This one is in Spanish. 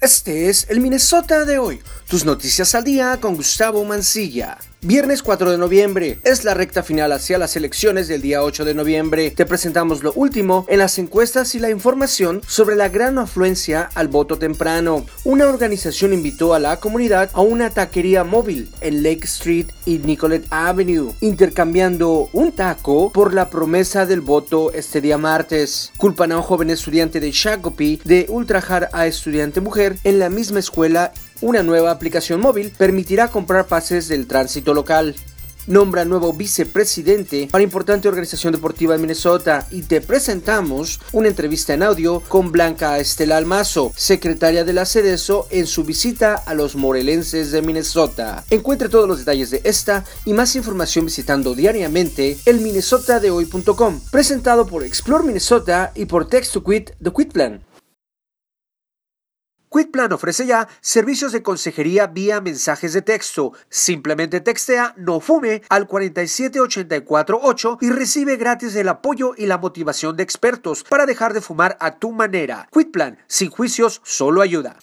Este es el Minnesota de hoy, tus noticias al día con Gustavo Mancilla. Viernes 4 de noviembre, es la recta final hacia las elecciones del día 8 de noviembre. Te presentamos lo último en las encuestas y la información sobre la gran afluencia al voto temprano. Una organización invitó a la comunidad a una taquería móvil en Lake Street y Nicollet Avenue, intercambiando un taco por la promesa del voto este día martes. Culpan a un joven estudiante de Shakopee de ultrajar a estudiante mujer en la misma escuela. Una nueva aplicación móvil permitirá comprar pases del tránsito local. Nombra nuevo vicepresidente para importante organización deportiva de Minnesota y te presentamos una entrevista en audio con Blanca Estela Almazo, secretaria de la CEDESO, en su visita a los morelenses de Minnesota. Encuentre todos los detalles de esta y más información visitando diariamente el minnesotadehoy.com, presentado por Explore Minnesota y por Text to Quit The Quit Plan. QuitPlan ofrece ya servicios de consejería vía mensajes de texto. Simplemente textea "no fume" al 47848 y recibe gratis el apoyo y la motivación de expertos para dejar de fumar a tu manera. QuitPlan, sin juicios, solo ayuda.